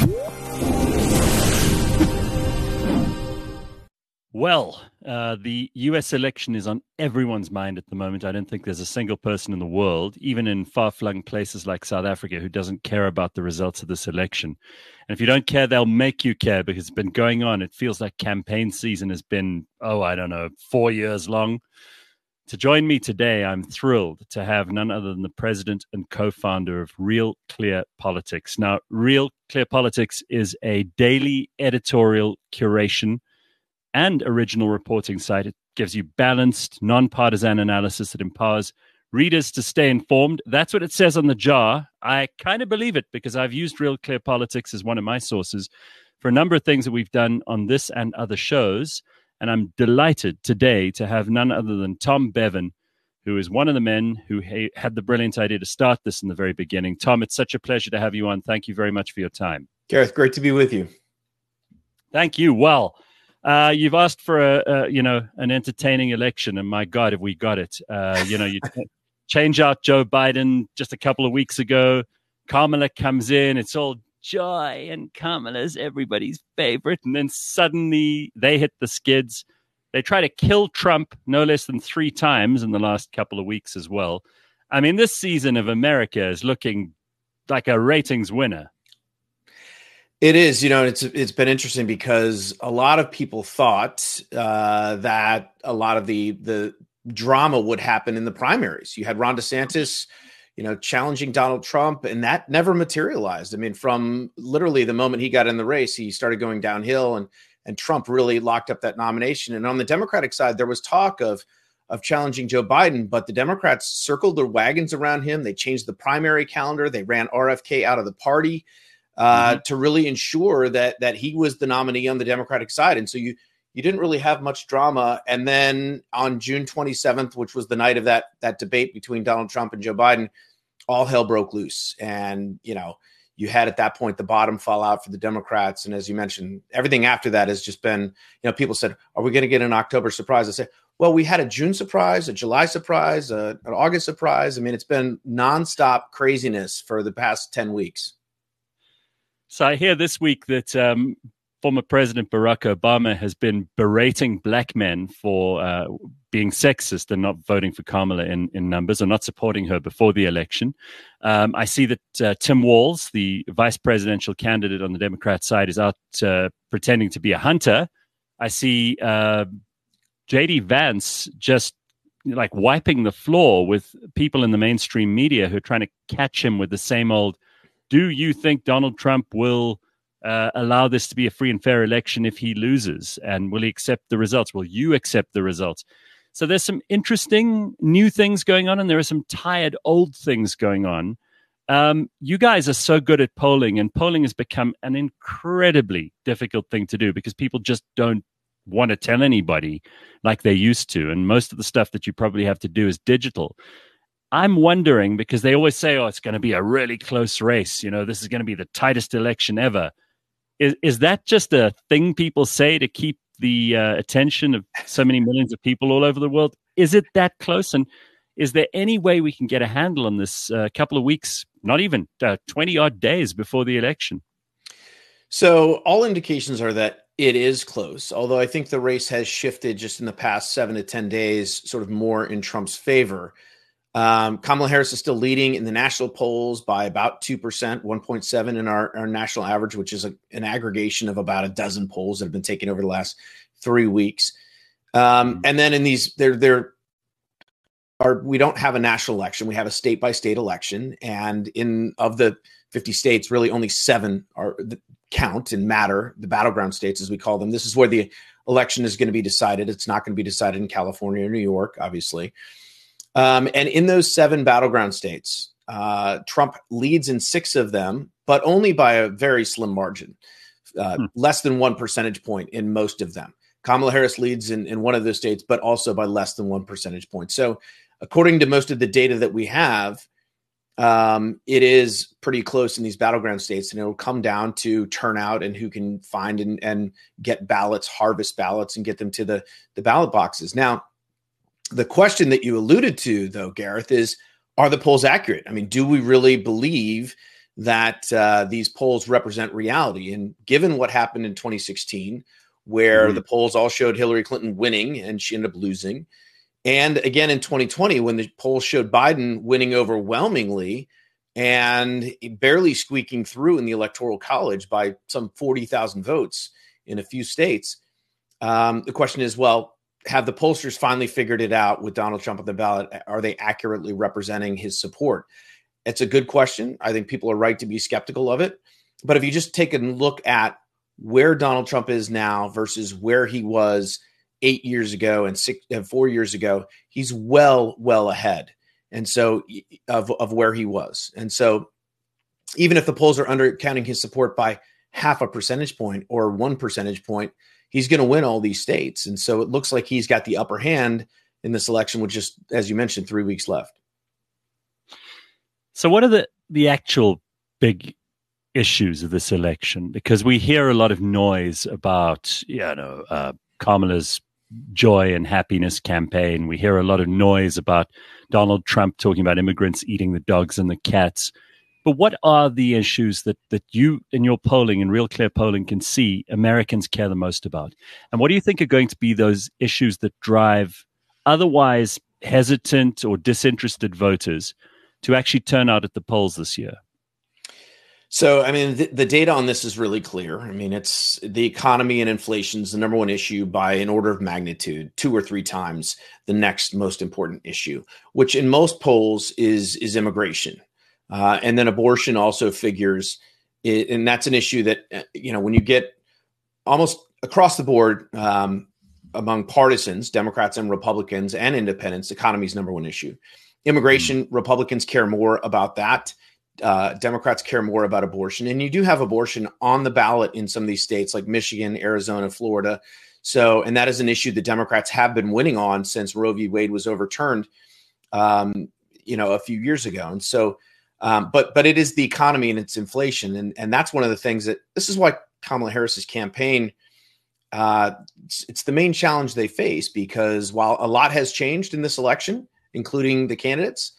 Well, the US election is on everyone's mind at the moment. I don't think there's a single person in the world, even in far-flung places like South Africa, who doesn't care about the results of this election. And if you don't care, they'll make you care because it's been going on. It feels like campaign season has been, 4 years long. To join me today, I'm thrilled to have none other than the president and co-founder of Real Clear Politics. Now, Real Clear Politics is a daily editorial curation and original reporting site. It gives you balanced, non-partisan analysis that empowers readers to stay informed. That's what it says on the jar. I kind of believe it because I've used Real Clear Politics as one of my sources for a number of things that we've done on this and other shows. And I'm delighted today to have none other than Tom Bevan, who is one of the men who had the brilliant idea to start this in the very beginning. Tom, it's such a pleasure to have you on. Thank you very much for your time. Gareth, great to be with you. Thank you. Well, you've asked for an entertaining election, and my God, have we got it? You change out Joe Biden just a couple of weeks ago. Kamala comes in. It's all joy, and Kamala's everybody's favorite. And then suddenly they hit the skids. They try to kill Trump no less than 3 times in the last couple of weeks as well. I mean, this season of America is looking like a ratings winner. It is, it's been interesting because a lot of people thought that a lot of the drama would happen in the primaries. You had Ron DeSantis, challenging Donald Trump, and that never materialized. I mean, from literally the moment he got in the race, he started going downhill, and Trump really locked up that nomination. And on the Democratic side, there was talk of challenging Joe Biden, but the Democrats circled their wagons around him. They changed the primary calendar. They ran RFK out of the party. To really ensure that he was the nominee on the Democratic side. And so you didn't really have much drama. And then on June 27th, which was the night of that debate between Donald Trump and Joe Biden, all hell broke loose. And, you had at that point the bottom fall out for the Democrats. And as you mentioned, everything after that has just been, people said, are we going to get an October surprise? I said, well, we had a June surprise, a July surprise, an August surprise. I mean, it's been nonstop craziness for the past 10 weeks. So I hear this week that former President Barack Obama has been berating black men for being sexist and not voting for Kamala in numbers or not supporting her before the election. I see that Tim Walz, the vice presidential candidate on the Democrat side, is out pretending to be a hunter. I see J.D. Vance just like wiping the floor with people in the mainstream media who are trying to catch him with the same old, do you think Donald Trump will allow this to be a free and fair election if he loses? And will he accept the results? Will you accept the results? So there's some interesting new things going on, and there are some tired old things going on. You guys are so good at polling, and polling has become an incredibly difficult thing to do because people just don't want to tell anybody like they used to. And most of the stuff that you probably have to do is digital. I'm wondering, because they always say, it's going to be a really close race. This is going to be the tightest election ever. Is that just a thing people say to keep the attention of so many millions of people all over the world? Is it that close? And is there any way we can get a handle on this couple of weeks, not even 20 odd days before the election? So all indications are that it is close, although I think the race has shifted just in the past 7 to 10 days, sort of more in Trump's favor. Kamala Harris is still leading in the national polls by about 2%, 1.7 in our national average, which is an aggregation of about a dozen polls that have been taken over the last 3 weeks. And then in these, we don't have a national election. We have a state by state election. And of the 50 states, really only 7 count and matter, the battleground states, as we call them. This is where the election is going to be decided. It's not going to be decided in California or New York, obviously. And in those 7 battleground states, Trump leads in 6 of them, but only by a very slim margin, less than 1 percentage point in most of them. Kamala Harris leads in one of those states, but also by less than 1 percentage point. So according to most of the data that we have, it is pretty close in these battleground states, and it'll come down to turnout and who can find and get ballots, harvest ballots, and get them to the ballot boxes. Now, the question that you alluded to, though, Gareth, is, are the polls accurate? I mean, do we really believe that these polls represent reality. And given what happened in 2016, where the polls all showed Hillary Clinton winning and she ended up losing, and again in 2020, when the polls showed Biden winning overwhelmingly and barely squeaking through in the Electoral College by some 40,000 votes in a few states, the question is, well, have the pollsters finally figured it out with Donald Trump on the ballot? Are they accurately representing his support? It's a good question. I think people are right to be skeptical of it. But if you just take a look at where Donald Trump is now versus where he was 8 years ago and 4 years ago, he's well ahead. And so of where he was. And so even if the polls are undercounting his support by half a percentage point or 1 percentage point, he's going to win all these states. And so it looks like he's got the upper hand in this election with just, as you mentioned, 3 weeks left. So what are the actual big issues of this election? Because we hear a lot of noise about, Kamala's joy and happiness campaign. We hear a lot of noise about Donald Trump talking about immigrants eating the dogs and the cats. But what are the issues that you, in your polling and Real Clear polling, can see Americans care the most about? And what do you think are going to be those issues that drive otherwise hesitant or disinterested voters to actually turn out at the polls this year? So, I mean, the data on this is really clear. I mean, it's the economy and inflation is the number one issue by an order of magnitude, 2 or 3 times the next most important issue, which in most polls is immigration. And then abortion also figures, and that's an issue that, when you get almost across the board among partisans, Democrats and Republicans and independents, economy is number one issue. Immigration, Republicans care more about that. Democrats care more about abortion. And you do have abortion on the ballot in some of these states like Michigan, Arizona, Florida. So, and that is an issue that Democrats have been winning on since Roe v. Wade was overturned, a few years ago. And so, but it is the economy and it's inflation. And that's one of the things this is why Kamala Harris's campaign, it's the main challenge they face, because while a lot has changed in this election, including the candidates,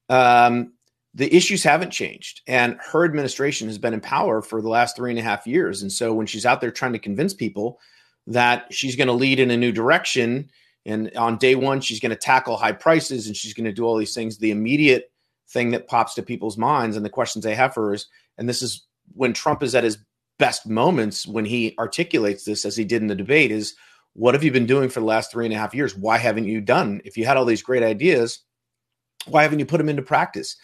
the issues haven't changed. And her administration has been in power for the last 3.5 years. And so when she's out there trying to convince people that she's going to lead in a new direction, and on day one, she's going to tackle high prices and she's going to do all these things, the immediate thing that pops to people's minds and the questions they have for her is, and this is when Trump is at his best moments, when he articulates this as he did in the debate, is what have you been doing for the last 3.5 years? Why haven't you done? If you had all these great ideas, why haven't you put them into practice?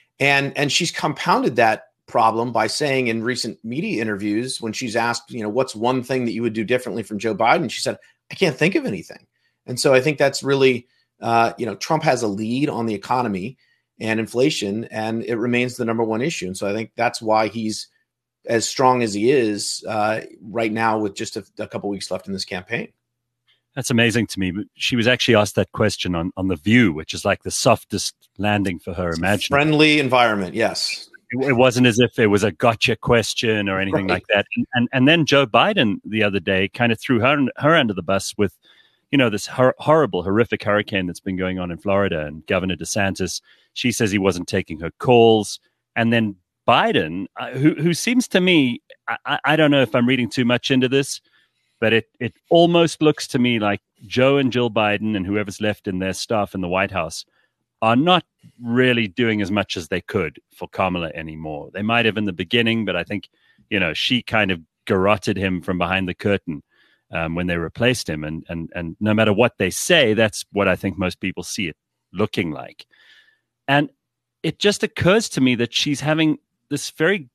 And she's compounded that problem by saying in recent media interviews, when she's asked, what's one thing that you would do differently from Joe Biden? She said, I can't think of anything. And so I think that's really, Trump has a lead on the economy and inflation, and it remains the number one issue. And so I think that's why he's as strong as he is right now with just a couple weeks left in this campaign. That's amazing to me. She was actually asked that question on The View, which is like the softest landing for her imaginable. Friendly environment, yes. It wasn't as if it was a gotcha question or anything like that. And then Joe Biden the other day kind of threw her under the bus with, this horrible, horrific hurricane that's been going on in Florida. And Governor DeSantis, she says he wasn't taking her calls. And then Biden, who seems to me, I don't know if I'm reading too much into this, but it almost looks to me like Joe and Jill Biden and whoever's left in their staff in the White House are not really doing as much as they could for Kamala anymore. They might have in the beginning, but I think, she kind of garroted him from behind the curtain when they replaced him. And no matter what they say, that's what I think most people see it looking like. And it just occurs to me that she's having this very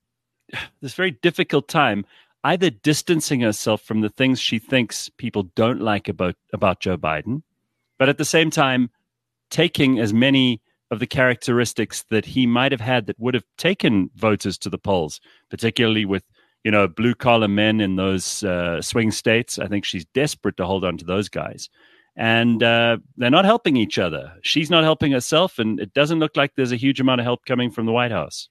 difficult time either distancing herself from the things she thinks people don't like about Joe Biden, but at the same time, taking as many of the characteristics that he might have had that would have taken voters to the polls, particularly with, blue collar men in those swing states. I think she's desperate to hold on to those guys. And they're not helping each other. She's not helping herself, and it doesn't look like there's a huge amount of help coming from the White House.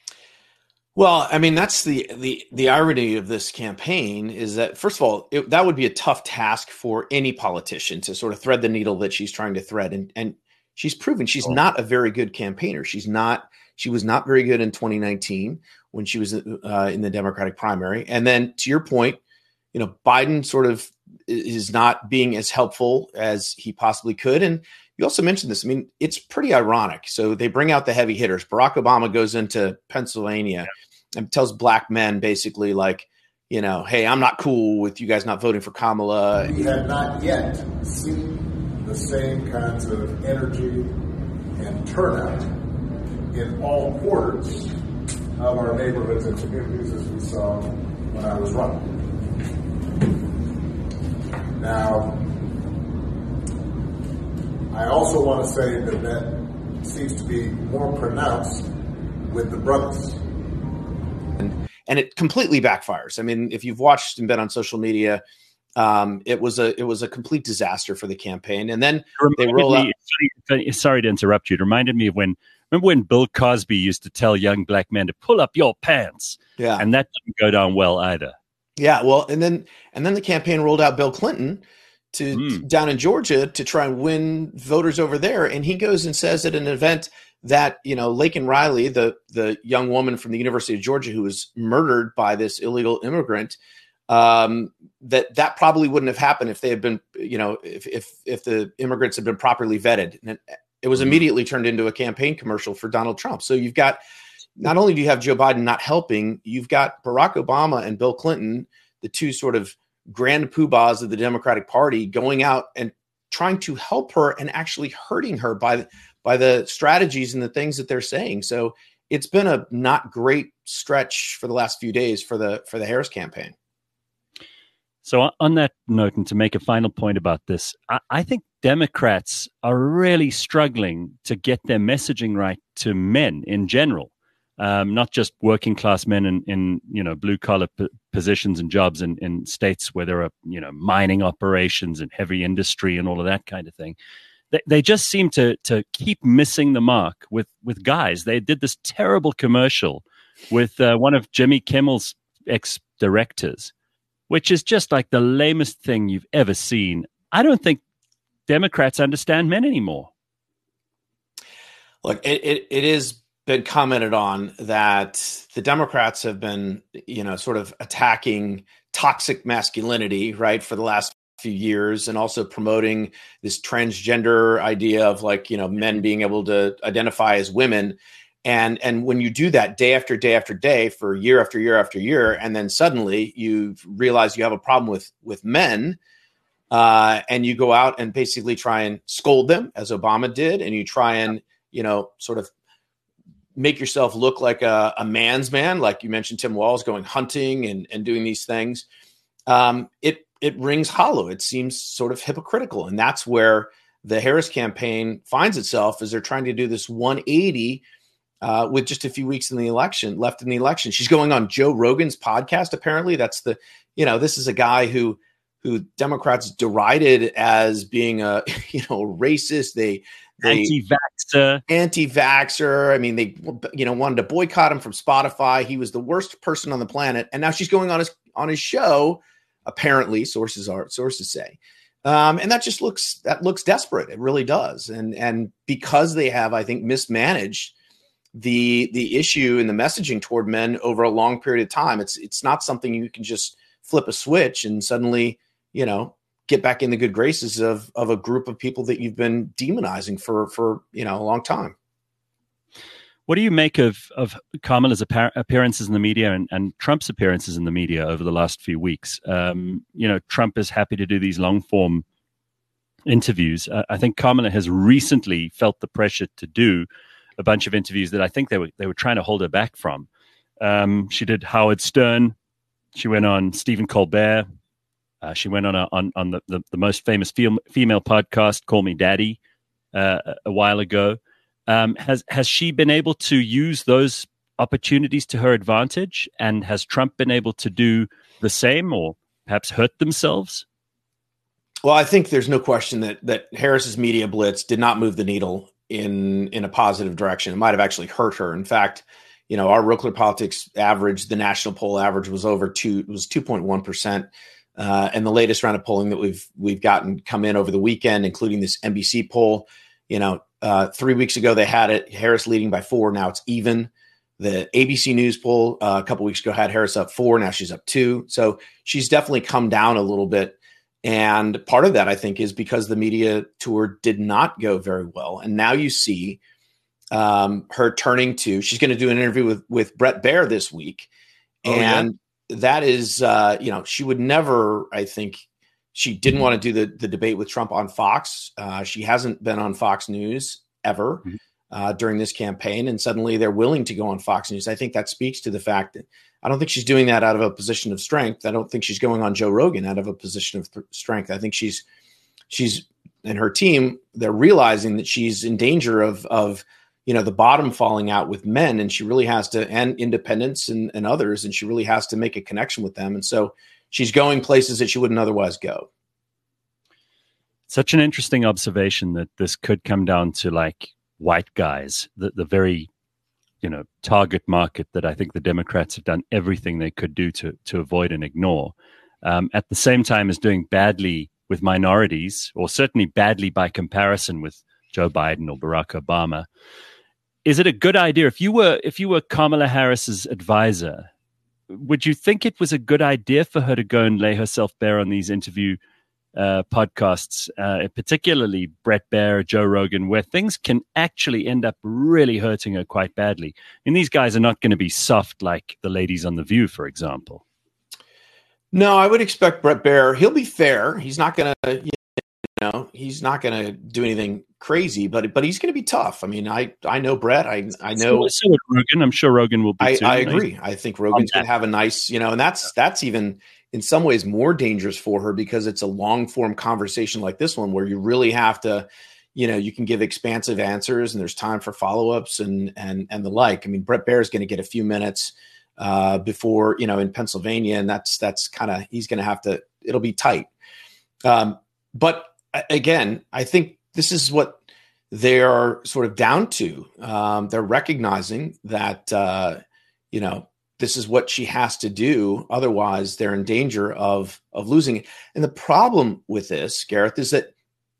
Well, I mean, that's the irony of this campaign is that, first of all, that would be a tough task for any politician to sort of thread the needle that she's trying to thread. And she's proven she's not a very good campaigner. She was not very good in 2019 when she was in the Democratic primary. And then to your point, Biden sort of is not being as helpful as he possibly could. And you also mentioned this. I mean, it's pretty ironic. So they bring out the heavy hitters. Barack Obama goes into Pennsylvania and tells black men basically like, hey, I'm not cool with you guys not voting for Kamala. We have not yet seen the same kinds of energy and turnout in all quarters of our neighborhoods and communities as we saw when I was running. Now, I also want to say that seems to be more pronounced with the brothers. And it completely backfires. I mean, if you've watched and been on social media, it was a complete disaster for the campaign. And then they roll out. Sorry to interrupt you. It reminded me of remember when Bill Cosby used to tell young black men to pull up your pants? Yeah. And that didn't go down well either. Yeah. Well, and then the campaign rolled out Bill Clinton down in Georgia to try and win voters over there. And he goes and says at an event that, Laken Riley, the young woman from the University of Georgia who was murdered by this illegal immigrant, that probably wouldn't have happened if they had been, if the immigrants had been properly vetted. And it was immediately turned into a campaign commercial for Donald Trump. So you've got, not only do you have Joe Biden not helping, you've got Barack Obama and Bill Clinton, the two sort of grand poobahs of the Democratic Party, going out and trying to help her and actually hurting her by the strategies and the things that they're saying. So it's been a not great stretch for the last few days for the Harris campaign. So on that note, and to make a final point about this, I think Democrats are really struggling to get their messaging right to men in general, not just working class men in blue collar positions and jobs in states where there are mining operations and heavy industry and all of that kind of thing. They just seem to keep missing the mark with guys. They did this terrible commercial with one of Jimmy Kimmel's ex-directors, which is just like the lamest thing you've ever seen. I don't think Democrats understand men anymore. Look, it has been commented on that the Democrats have been, sort of attacking toxic masculinity, right, for the last few years, and also promoting this transgender idea of men being able to identify as women. And when you do that day after day after day for year after year after year, and then suddenly you realize you have a problem with men, and you go out and basically try and scold them, as Obama did, and you try and sort of make yourself look like a man's man, like you mentioned Tim Walz going hunting and doing these things, it rings hollow. It seems sort of hypocritical. And that's where the Harris campaign finds itself, as they're trying to do this 180 with just a few weeks left in the election. She's going on Joe Rogan's podcast. Apparently that's this is a guy who Democrats derided as being a, racist. They anti-vaxxer. I mean, they, wanted to boycott him from Spotify. He was the worst person on the planet. And now she's going on his show. Apparently, sources say, and that looks desperate. It really does. And because they have, I think, mismanaged the issue and the messaging toward men over a long period of time, it's not something you can just flip a switch and suddenly, get back in the good graces of a group of people that you've been demonizing for a long time. What do you make of Kamala's appearances in the media and Trump's appearances in the media over the last few weeks? Trump is happy to do these long form interviews. I think Kamala has recently felt the pressure to do a bunch of interviews that I think they were trying to hold her back from. She did Howard Stern. She went on Stephen Colbert. She went on the most famous female podcast, Call Me Daddy, a while ago. Has she been able to use those opportunities to her advantage? And has Trump been able to do the same or perhaps hurt themselves? Well, I think there's no question that Harris's media blitz did not move the needle in a positive direction. It might have actually hurt her. In fact, our Real Clear Politics average, the national poll average was 2.1%. And the latest round of polling that we've gotten come in over the weekend, including this NBC poll, 3 weeks ago they had it Harris leading by 4. Now it's even. The ABC News poll a couple weeks ago had Harris up 4. Now she's up 2. So she's definitely come down a little bit. And part of that, I think, is because the media tour did not go very well. And now you see her turning to, she's going to do an interview with Bret Baier this week. And that is, she would never, I think, she didn't want to do the debate with Trump on Fox. She hasn't been on Fox News ever during this campaign. And suddenly they're willing to go on Fox News. I think that speaks to the fact that I don't think she's doing that out of a position of strength. I don't think she's going on Joe Rogan out of a position of strength. I think she's and her team, they're realizing that she's in danger of the bottom falling out with men, and she really has to, and independents and others, and she really has to make a connection with them. And so she's going places that she wouldn't otherwise go. Such an interesting observation that this could come down to like white guys, the very, target market that I think the Democrats have done everything they could do to avoid and ignore, at the same time as doing badly with minorities, or certainly badly by comparison with Joe Biden or Barack Obama. Is it a good idea if you were Kamala Harris's advisor? Would you think it was a good idea for her to go and lay herself bare on these interview podcasts, particularly Bret Baier, Joe Rogan, where things can actually end up really hurting her quite badly? And these guys are not going to be soft like the ladies on The View, for example. No, I would expect Bret Baier. He'll be fair. He's not going to, he's not going to do anything crazy, but he's going to be tough. I mean, I know Bret. I know. So with Rogan, I'm sure Rogan will be too. I agree. I think Rogan's going to have a nice, and that's even in some ways more dangerous for her because it's a long form conversation like this one where you really have to, you can give expansive answers and there's time for follow-ups and the like. I mean, Bret Baier is going to get a few minutes before, in Pennsylvania, and that's kind of, he's going to have to, it'll be tight. But again, I think this is what they are sort of down to. They're recognizing that, this is what she has to do. Otherwise, they're in danger of losing it. And the problem with this, Gareth, is that,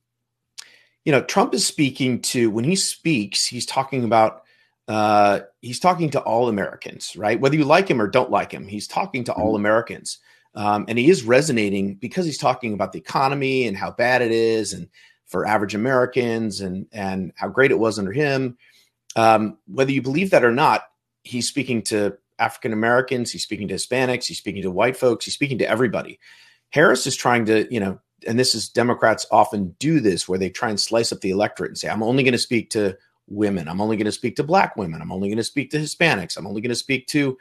Trump is speaking to, when he speaks, he's talking about, he's talking to all Americans, right? Whether you like him or don't like him, he's talking to all Americans. And he is resonating because he's talking about the economy and how bad it is and for average Americans and how great it was under him. Whether you believe that or not, he's speaking to African Americans, he's speaking to Hispanics, he's speaking to white folks, he's speaking to everybody. Harris is trying to, and this is, Democrats often do this where they try and slice up the electorate and say, I'm only going to speak to women. I'm only going to speak to black women. I'm only going to speak to Hispanics. I'm only going to speak to,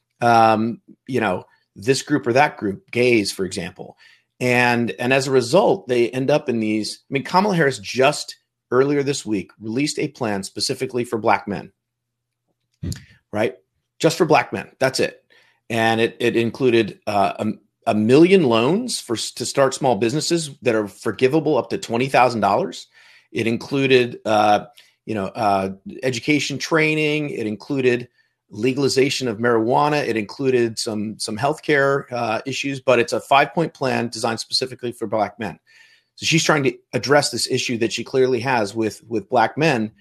this group or that group, gays, for example. And as a result, they end up in these. I mean, Kamala Harris just earlier this week released a plan specifically for black men, right? Just for black men. That's it. And it included a million loans to start small businesses that are forgivable up to $20,000. It included, education training. It included legalization of marijuana. It included some healthcare issues, but it's a 5-point plan designed specifically for black men. So she's trying to address this issue that she clearly has with black men.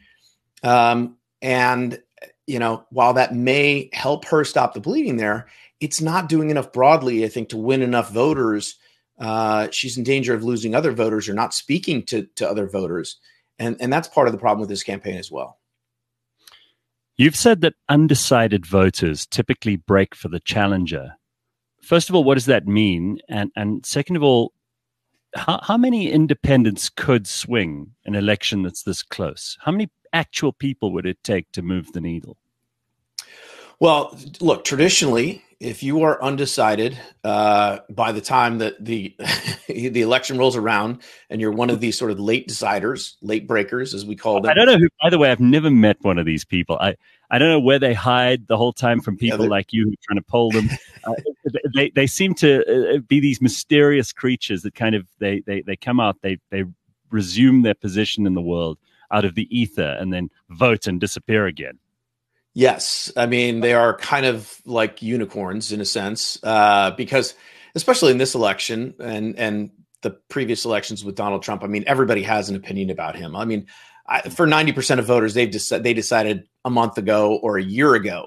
And, while that may help her stop the bleeding there, it's not doing enough broadly, I think, to win enough voters. She's in danger of losing other voters or not speaking to other voters. And that's part of the problem with this campaign as well. You've said that undecided voters typically break for the challenger. First of all, what does that mean? And second of all, how many independents could swing an election that's this close? How many actual people would it take to move the needle? Well, look, traditionally, if you are undecided by the time that the election rolls around and you're one of these sort of late deciders, late breakers, as we call them. I don't know who, by the way, I've never met one of these people. I don't know where they hide the whole time from people like you who are trying to poll them. They seem to be these mysterious creatures that kind of, they come out, they resume their position in the world out of the ether and then vote and disappear again. Yes. I mean, they are kind of like unicorns in a sense, because especially in this election and the previous elections with Donald Trump, I mean, everybody has an opinion about him. I mean, for 90% of voters, they decided a month ago or a year ago,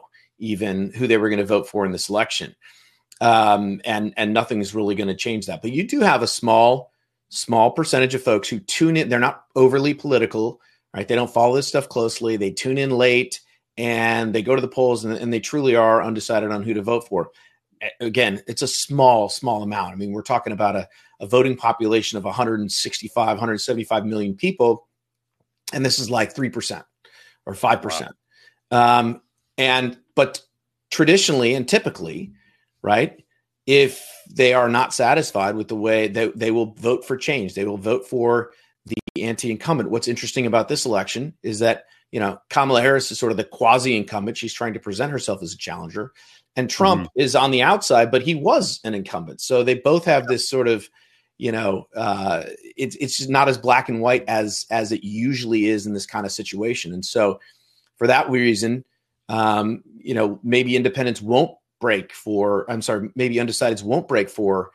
even who they were going to vote for in this election. And nothing is really going to change that. But you do have a small percentage of folks who tune in. They're not overly political, right? They don't follow this stuff closely. They tune in late and they go to the polls and they truly are undecided on who to vote for. Again, it's a small amount. I mean, we're talking about a voting population of 165, 175 million people. And this is like 3% or 5%. Wow. But traditionally and typically, right, if they are not satisfied with the way they will vote for change, they will vote for the anti-incumbent. What's interesting about this election is that, Kamala Harris is sort of the quasi-incumbent. She's trying to present herself as a challenger. And Trump is on the outside, but he was an incumbent. So they both have this sort of, it's just not as black and white as it usually is in this kind of situation. And so for that reason, maybe independents won't break for, maybe undecideds won't break for,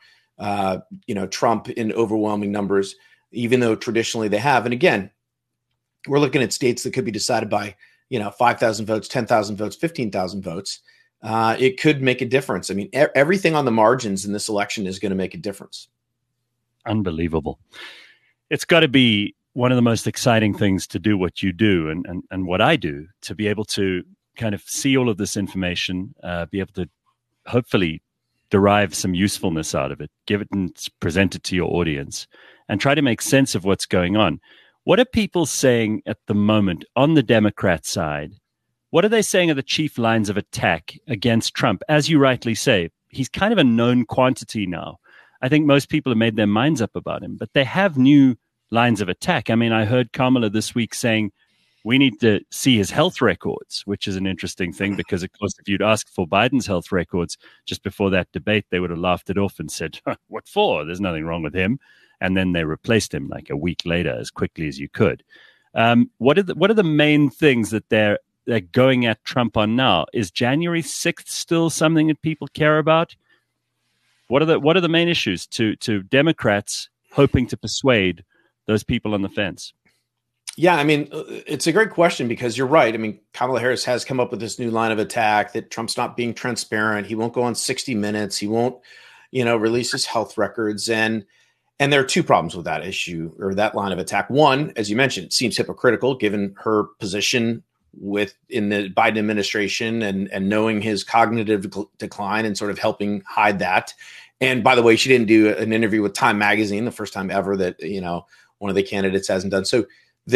Trump in overwhelming numbers, even though traditionally they have. And again, we're looking at states that could be decided by, 5,000 votes, 10,000 votes, 15,000 votes. It could make a difference. I mean, everything on the margins in this election is going to make a difference. Unbelievable. It's got to be one of the most exciting things to do what you do and what I do, to be able to kind of see all of this information, be able to hopefully derive some usefulness out of it, give it and present it to your audience, and try to make sense of what's going on. What are people saying at the moment on the Democrat side? What are they saying are the chief lines of attack against Trump? As you rightly say, he's kind of a known quantity now. I think most people have made their minds up about him, but they have new lines of attack. I mean, I heard Kamala this week saying we need to see his health records, which is an interesting thing because, of course, if you'd asked for Biden's health records just before that debate, they would have laughed it off and said, what for? There's nothing wrong with him. And then they replaced him like a week later as quickly as you could. What are the main things that they're going at Trump on now? Is January 6th still something that people care about? What are the main issues to Democrats hoping to persuade those people on the fence? Yeah, I mean, it's a great question because you're right. I mean, Kamala Harris has come up with this new line of attack that Trump's not being transparent. He won't go on 60 Minutes. He won't, release his health records. And there are two problems with that issue or that line of attack. One, as you mentioned, it seems hypocritical given her position in the Biden administration and knowing his cognitive decline and sort of helping hide that. And by the way, she didn't do an interview with Time Magazine, the first time ever that, one of the candidates hasn't done. So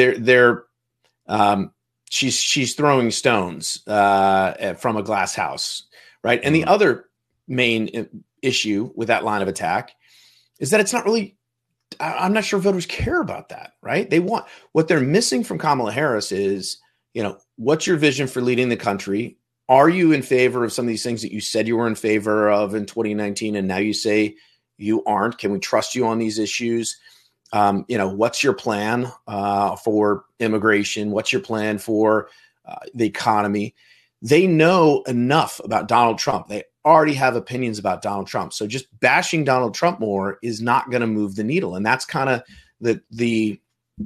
she's throwing stones from a glass house, right? And the other main issue with that line of attack is that it's not really, I'm not sure voters care about that, right? What they're missing from Kamala Harris is, what's your vision for leading the country? Are you in favor of some of these things that you said you were in favor of in 2019 and now you say you aren't? Can we trust you on these issues? What's your plan for immigration? What's your plan for the economy? They know enough about Donald Trump. They already have opinions about Donald Trump. So just bashing Donald Trump more is not going to move the needle. And that's kind of the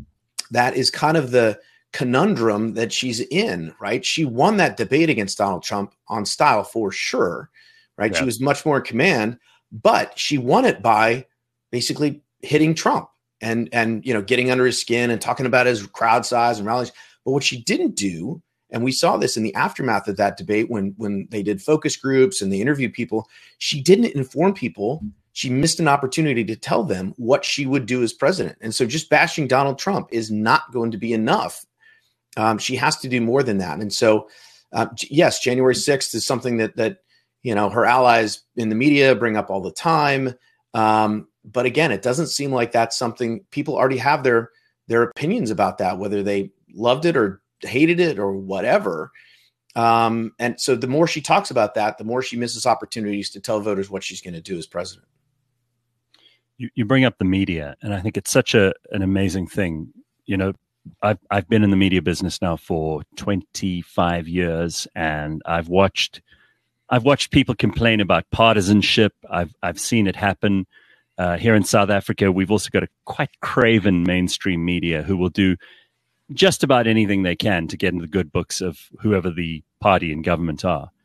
conundrum that she's in, right? She won that debate against Donald Trump on style for sure, right? Yeah. She was much more in command, but she won it by basically hitting Trump and getting under his skin and talking about his crowd size and rallies. But what she didn't do, and we saw this in the aftermath of that debate when they did focus groups and they interviewed people, she didn't inform people. She missed an opportunity to tell them what she would do as president. And so just bashing Donald Trump is not going to be enough. She has to do more than that. And so, yes, January 6th is something that her allies in the media bring up all the time. But again, it doesn't seem like that's something people already have their opinions about that, whether they loved it or hated it or whatever. And so the more she talks about that, the more she misses opportunities to tell voters what she's going to do as president. You bring up the media, and I think it's such an amazing thing. I've been in the media business now for 25 years, and I've watched people complain about partisanship. I've seen it happen here in South Africa. We've also got a quite craven mainstream media who will do just about anything they can to get into the good books of whoever the party in government are.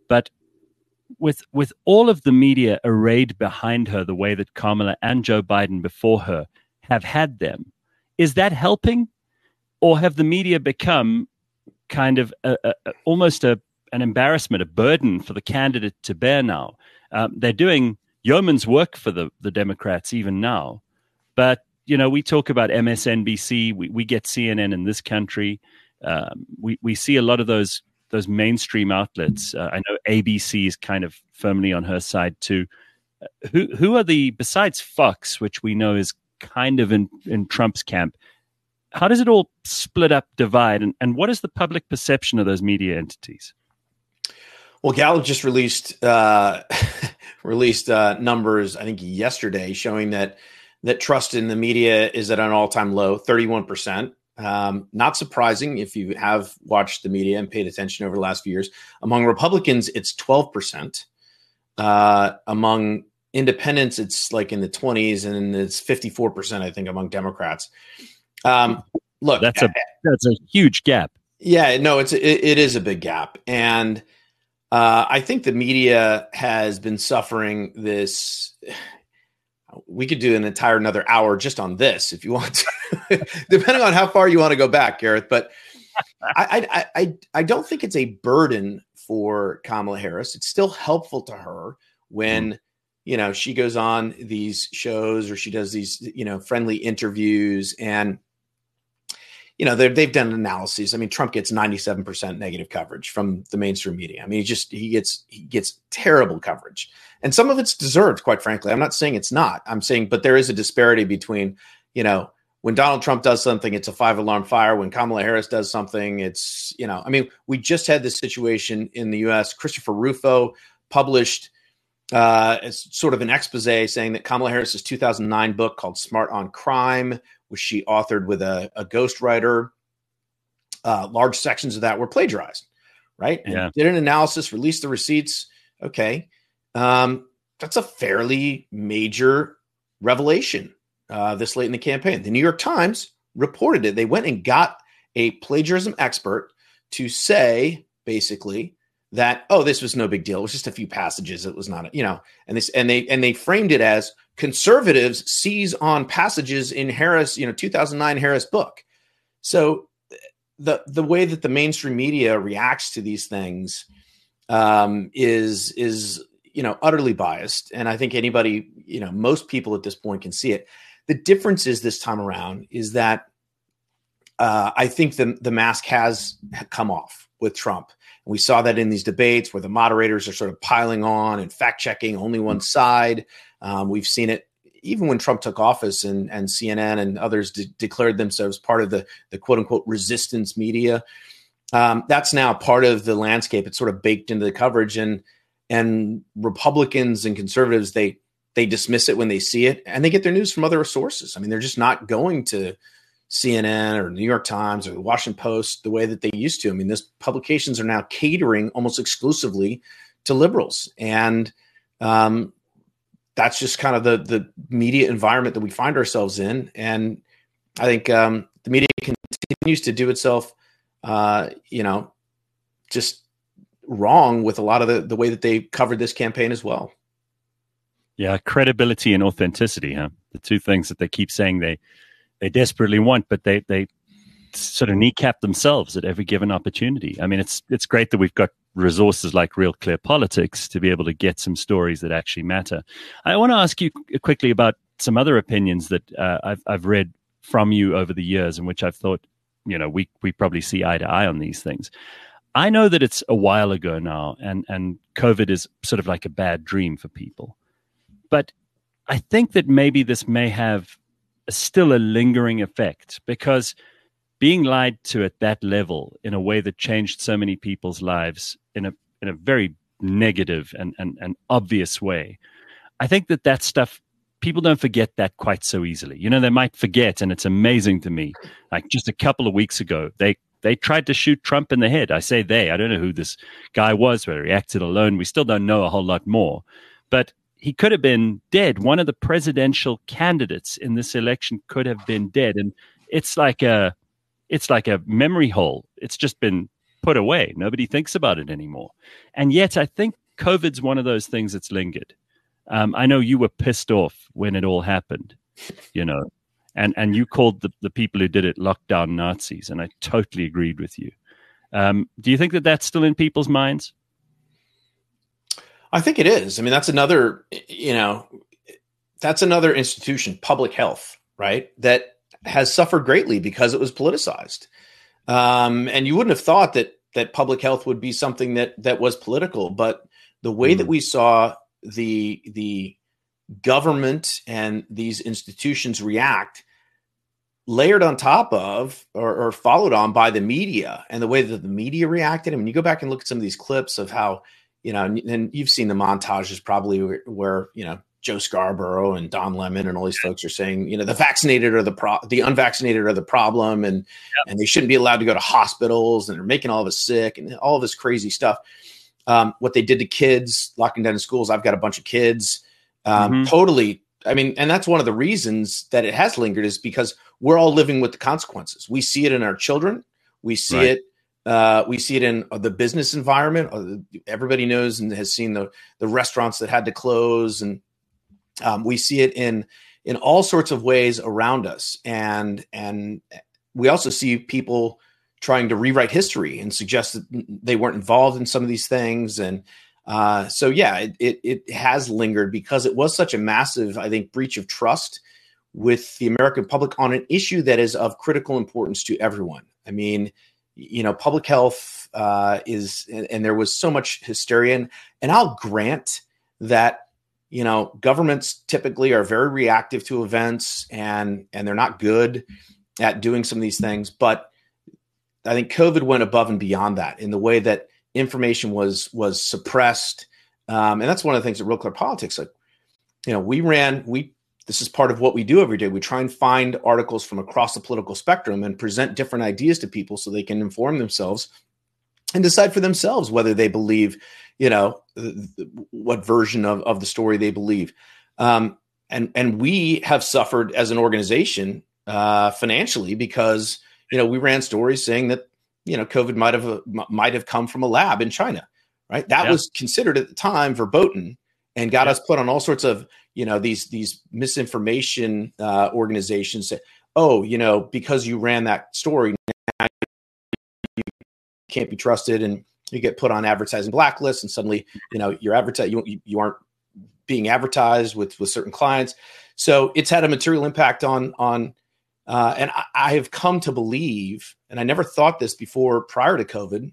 But with all of the media arrayed behind her the way that Kamala and Joe Biden before her have had them, is that helping? Or have the media become kind of almost an embarrassment, a burden for the candidate to bear now? They're doing yeoman's work for the Democrats even now. But, we talk about MSNBC. We get CNN in this country. We see a lot of those mainstream outlets. I know ABC is kind of firmly on her side too. Who are besides Fox, which we know is kind of in Trump's camp, how does it all split up, divide, and what is the public perception of those media entities? Well, Gallup just released numbers, I think yesterday, showing that trust in the media is at an all-time low, 31%. Not surprising if you have watched the media and paid attention over the last few years. Among Republicans, it's 12%. Among independents, it's like in the 20s, and it's 54%, I think, among Democrats. Look, that's a huge gap. Yeah, no, it is a big gap. And I think the media has been suffering this. We could do an entire another hour just on this if you want to, depending on how far you want to go back, Gareth. But I don't think it's a burden for Kamala Harris. It's still helpful to her when, she goes on these shows or she does these, friendly interviews, and, they've done analyses. I mean, Trump gets 97% negative coverage from the mainstream media. I mean, he gets terrible coverage, and some of it's deserved, quite frankly. I'm not saying it's not. I'm saying, but there is a disparity between, when Donald Trump does something, it's a 5-alarm fire. When Kamala Harris does something, it's, we just had this situation in the U.S. Christopher Rufo published as sort of an expose saying that Kamala Harris's 2009 book called Smart on Crime, which she authored with a ghostwriter, large sections of that were plagiarized, right? Yeah. And did an analysis, released the receipts. Okay. That's a fairly major revelation this late in the campaign. The New York Times reported it. They went and got a plagiarism expert to say, basically, that, this was no big deal. It was just a few passages. It was not, and they framed it as conservatives seize on passages in Harris, 2009 Harris book. So the way that the mainstream media reacts to these things is utterly biased. And I think anybody, most people at this point can see it. The difference is this time around is that I think the mask has come off with Trump. And we saw that in these debates where the moderators are sort of piling on and fact checking only one side. We've seen it even when Trump took office and CNN and others declared themselves part of the quote unquote resistance media. That's now part of the landscape. It's sort of baked into the coverage, and Republicans and conservatives, they dismiss it when they see it, and they get their news from other sources. I mean, they're just not going to CNN or New York Times or the Washington Post the way that they used to. I mean, these publications are now catering almost exclusively to liberals. And that's just kind of the media environment that we find ourselves in. And I think the media continues to do itself, just wrong with a lot of the way that they covered this campaign as well. Yeah, credibility and authenticity, huh? The two things that they keep saying they desperately want, but they sort of kneecap themselves at every given opportunity. I mean, it's great that we've got resources like Real Clear Politics to be able to get some stories that actually matter. I want to ask you quickly about some other opinions that I've read from you over the years, in which I've thought, we probably see eye to eye on these things. I know that it's a while ago now, and COVID is sort of like a bad dream for people. But I think that maybe this may have still a lingering effect, because being lied to at that level in a way that changed so many people's lives in a very negative and obvious way, I think that stuff, people don't forget that quite so easily. They might forget, and it's amazing to me. Like just a couple of weeks ago, they tried to shoot Trump in the head. I say I don't know who this guy was, whether he acted alone. We still don't know a whole lot more. But he could have been dead. One of the presidential candidates in this election could have been dead. And it's like a memory hole. It's just been put away. Nobody thinks about it anymore. And yet I think COVID's one of those things that's lingered. I know you were pissed off when it all happened, and you called the people who did it lockdown Nazis, and I totally agreed with you. Do you think that that's still in people's minds? I think it is. I mean, that's another institution, public health, right, that has suffered greatly because it was politicized. And you wouldn't have thought that public health would be something that was political, but the way that we saw the government and these institutions react, layered on top of or followed on by the media, and the way that the media reacted. I mean, you go back and look at some of these clips of how, and you've seen the montages probably where Joe Scarborough and Don Lemon and all these folks are saying, the vaccinated are the unvaccinated are the problem, and they shouldn't be allowed to go to hospitals, and they're making all of us sick, and all this crazy stuff. What they did to kids, locking down schools. I've got a bunch of kids. Totally. I mean, and that's one of the reasons that it has lingered, is because we're all living with the consequences. We see it in our children. We see it. We see it in the business environment. Everybody knows and has seen the restaurants that had to close, and we see it in all sorts of ways around us. And we also see people trying to rewrite history and suggest that they weren't involved in some of these things. And so, it has lingered because it was such a massive, I think, breach of trust with the American public on an issue that is of critical importance to everyone. I mean, public health is, and there was so much hysteria, and I'll grant that, governments typically are very reactive to events, and they're not good at doing some of these things. But I think COVID went above and beyond that in the way that information was suppressed. And that's one of the things at Real Clear Politics. Like, this is part of what we do every day. We try and find articles from across the political spectrum and present different ideas to people so they can inform themselves and decide for themselves whether they believe, what version of the story they believe. And we have suffered as an organization financially because, we ran stories saying that, COVID might have come from a lab in China, right? That was considered at the time verboten and got us put on all sorts of, these misinformation organizations say, because you ran that story, now you can't be trusted, and you get put on advertising blacklists, and suddenly, you aren't being advertised with certain clients. So it's had a material impact on and I have come to believe, and I never thought this before prior to COVID,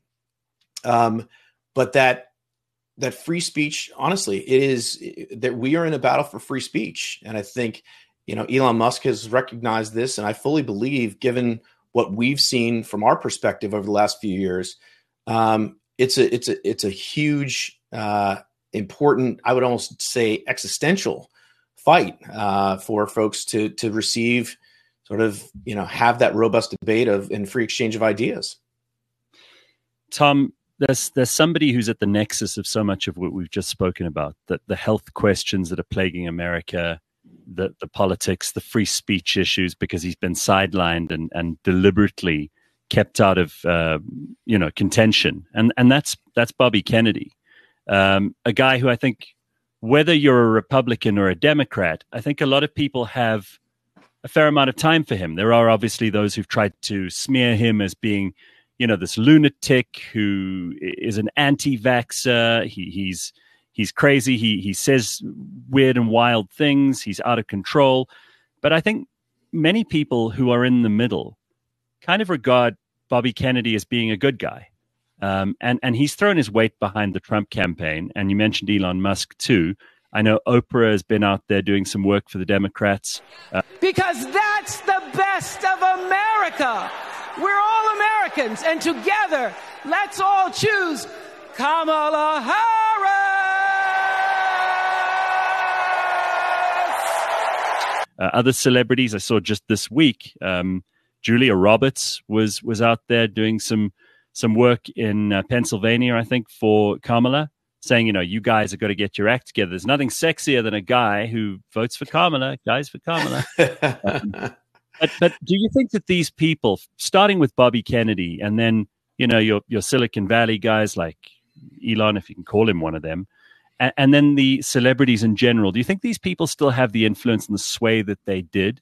but that free speech, honestly, it is that we are in a battle for free speech. And I think, Elon Musk has recognized this, and I fully believe, given what we've seen from our perspective over the last few years, it's a huge, important, I would almost say existential fight for folks to receive, sort of, have that robust debate and free exchange of ideas. Tom, there's somebody who's at the nexus of so much of what we've just spoken about, the health questions that are plaguing America, the politics, the free speech issues, because he's been sidelined and deliberately kept out of contention, and that's Bobby Kennedy, a guy who I think, whether you're a Republican or a Democrat, I think a lot of people have a fair amount of time for him. There are obviously those who've tried to smear him as being, this lunatic who is an anti-vaxxer. He's crazy. He says weird and wild things. He's out of control. But I think many people who are in the middle kind of regard Bobby Kennedy as being a good guy. And he's thrown his weight behind the Trump campaign. And you mentioned Elon Musk too. I know Oprah has been out there doing some work for the Democrats. Because that's the best of America. We're all Americans, and together, let's all choose Kamala Harris. Other celebrities I saw just this week, Julia Roberts was out there doing some work in Pennsylvania, I think, for Kamala, saying, you guys have got to get your act together. There's nothing sexier than a guy who votes for Kamala, guys for Kamala. But do you think that these people, starting with Bobby Kennedy and then your Silicon Valley guys like Elon, if you can call him one of them, and then the celebrities in general. Do you think these people still have the influence and the sway that they did?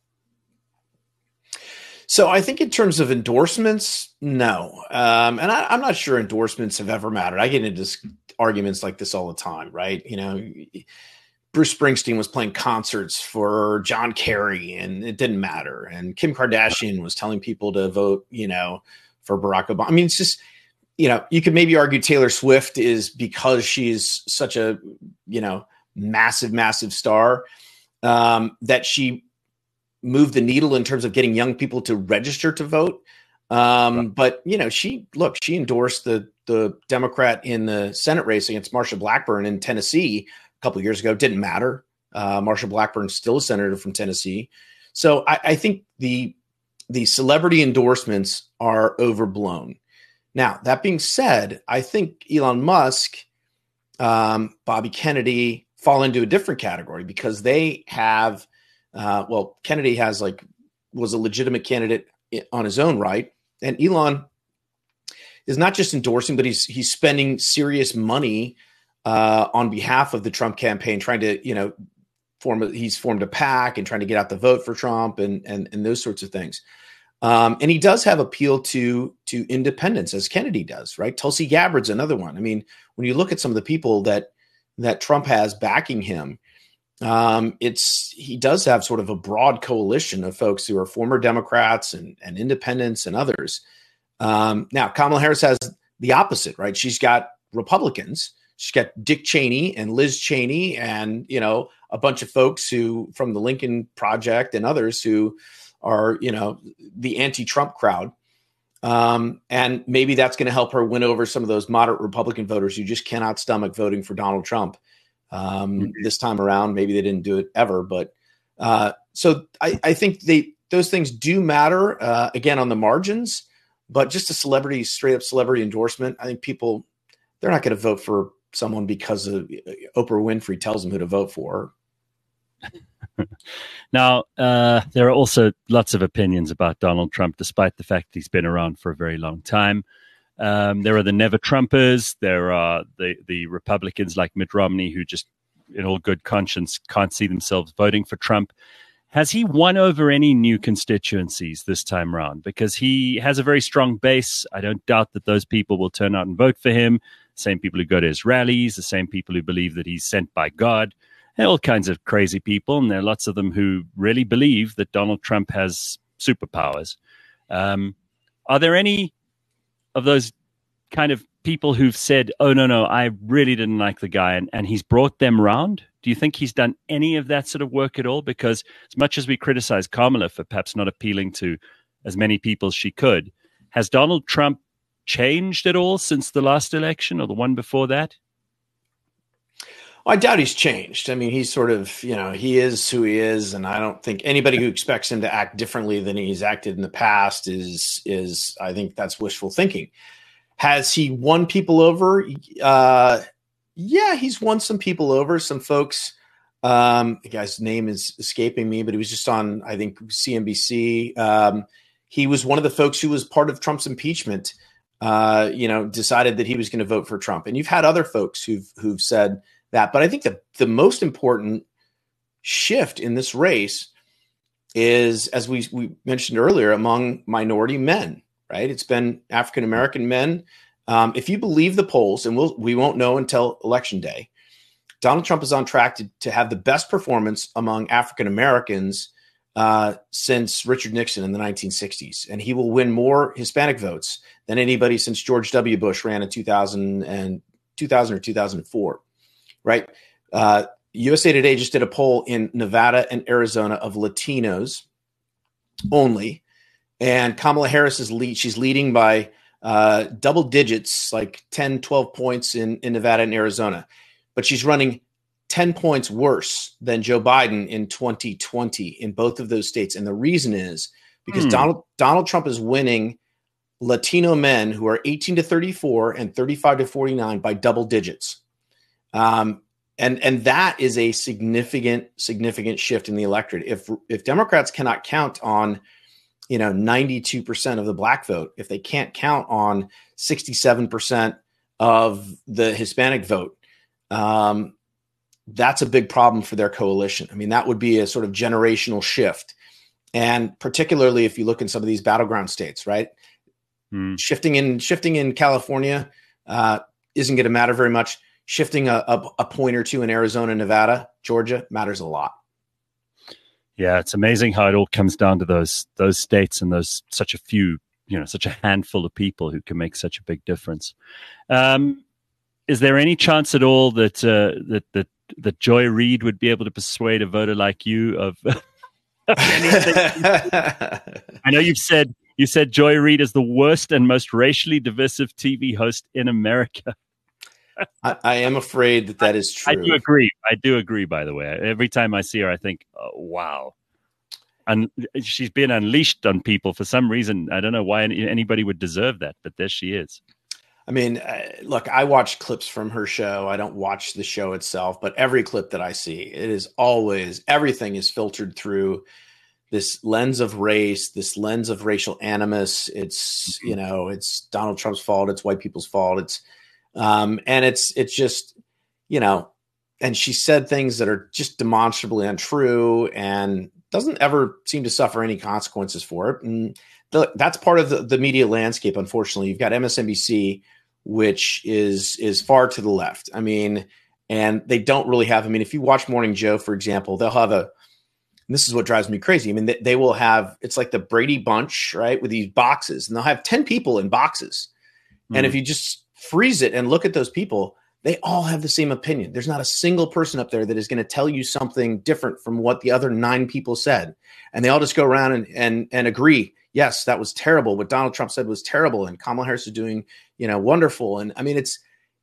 So I think in terms of endorsements, no. And I'm not sure endorsements have ever mattered. I get into arguments like this all the time, right? Bruce Springsteen was playing concerts for John Kerry and it didn't matter. And Kim Kardashian was telling people to vote, for Barack Obama. I mean, it's just, you could maybe argue Taylor Swift is because she's such a, massive, massive star, that she moved the needle in terms of getting young people to register to vote. But, she endorsed the Democrat in the Senate race against Marsha Blackburn in Tennessee a couple of years ago. Didn't matter. Marsha Blackburn's still a senator from Tennessee. So I think the celebrity endorsements are overblown. Now, that being said, I think Elon Musk, Bobby Kennedy fall into a different category because they have, Kennedy was a legitimate candidate on his own right. And Elon is not just endorsing, but he's spending serious money on behalf of the Trump campaign, trying to, he's formed a PAC and trying to get out the vote for Trump and those sorts of things. And he does have appeal to independents, as Kennedy does, right? Tulsi Gabbard's another one. I mean, when you look at some of the people that Trump has backing him, he does have sort of a broad coalition of folks who are former Democrats and independents and others. Now, Kamala Harris has the opposite, right? She's got Republicans. She's got Dick Cheney and Liz Cheney and, a bunch of folks who from the Lincoln Project and others who are, the anti-Trump crowd. And maybe that's going to help her win over some of those moderate Republican voters who just cannot stomach voting for Donald Trump. This time around, maybe they didn't do it ever, but so I think those things do matter, again, on the margins, but just a straight up celebrity endorsement. I think people, they're not going to vote for someone because of Oprah Winfrey tells them who to vote for. Now, there are also lots of opinions about Donald Trump, despite the fact he's been around for a very long time. There are the never Trumpers. There are the Republicans like Mitt Romney, who just, in all good conscience, can't see themselves voting for Trump. Has he won over any new constituencies this time around? Because he has a very strong base. I don't doubt that those people will turn out and vote for him. Same people who go to his rallies, the same people who believe that he's sent by God. There are all kinds of crazy people, and there are lots of them who really believe that Donald Trump has superpowers. Are there any of those kind of people who've said, oh, no, I really didn't like the guy, and he's brought them around? Do you think he's done any of that sort of work at all? Because as much as we criticize Kamala for perhaps not appealing to as many people as she could, has Donald Trump changed at all since the last election or the one before that? I doubt he's changed. I mean, he's sort of, he is who he is. And I don't think anybody who expects him to act differently than he's acted in the past is I think that's wishful thinking. Has he won people over? Yeah, he's won some people over, some folks. The guy's name is escaping me, but he was just on, I think, CNBC. He was one of the folks who was part of Trump's impeachment, decided that he was going to vote for Trump. And you've had other folks who've said that. But I think the most important shift in this race is, as we mentioned earlier, among minority men, right? It's been African-American men. If you believe the polls, and we won't know until Election Day, Donald Trump is on track to have the best performance among African-Americans since Richard Nixon in the 1960s. And he will win more Hispanic votes than anybody since George W. Bush ran in 2000 or 2004. Right. USA Today just did a poll in Nevada and Arizona of Latinos only. And Kamala Harris she's leading by double digits, like 10, 12 points in Nevada and Arizona. But she's running 10 points worse than Joe Biden in 2020 in both of those states. And the reason is because Donald Trump is winning Latino men who are 18 to 34 and 35 to 49 by double digits. And that is a significant shift in the electorate. If Democrats cannot count on, 92% of the black vote, if they can't count on 67% of the Hispanic vote, that's a big problem for their coalition. I mean, that would be a sort of generational shift. And particularly if you look in some of these battleground states, right? Shifting in California isn't going to matter very much. Shifting a point or two in Arizona, Nevada, Georgia matters a lot. Yeah, it's amazing how it all comes down to those states and those such a handful of people who can make such a big difference. Is there any chance at all that Joy Reid would be able to persuade a voter like you of anything? I know you said Joy Reid is the worst and most racially divisive TV host in America. I am afraid that is true. I do agree, by the way. Every time I see her, I think, oh, wow. And she's been unleashed on people for some reason. I don't know why anybody would deserve that, but there she is. I mean, look, I watch clips from her show. I don't watch the show itself, but every clip that I see, it is always, everything is filtered through this lens of race, this lens of racial animus. It's, it's Donald Trump's fault. It's white people's fault. And it's just, and she said things that are just demonstrably untrue and doesn't ever seem to suffer any consequences for it. And that's part of the media landscape. Unfortunately, you've got MSNBC, which is far to the left. I mean, and they don't really have, if you watch Morning Joe, for example, they'll have and this is what drives me crazy. I mean, they will have, it's like the Brady Bunch, right? With these boxes, and they'll have 10 people in boxes. And if you just freeze it and look at those people, they all have the same opinion. There's not a single person up there that is going to tell you something different from what the other 9 people said. And they all just go around and agree. Yes, that was terrible. What Donald Trump said was terrible. And Kamala Harris is doing, wonderful. And I mean, it